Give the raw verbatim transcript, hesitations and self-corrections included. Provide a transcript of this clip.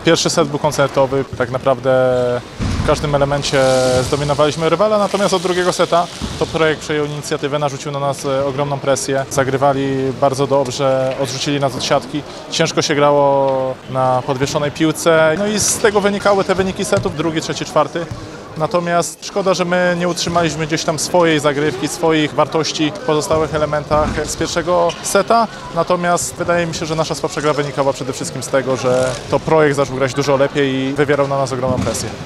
Pierwszy set był koncertowy, tak naprawdę w każdym elemencie zdominowaliśmy rywala, natomiast od drugiego seta to projekt przejął inicjatywę, narzucił na nas ogromną presję. Zagrywali bardzo dobrze, odrzucili nas od siatki. Ciężko się grało na podwieszonej piłce, no i z tego wynikały te wyniki setów, drugi, trzeci, czwarty. Natomiast szkoda, że my nie utrzymaliśmy gdzieś tam swojej zagrywki, swoich wartości w pozostałych elementach z pierwszego seta. Natomiast wydaje mi się, że nasza słabsza gra wynikała przede wszystkim z tego, że to projekt zaczął grać dużo lepiej i wywierał na nas ogromną presję.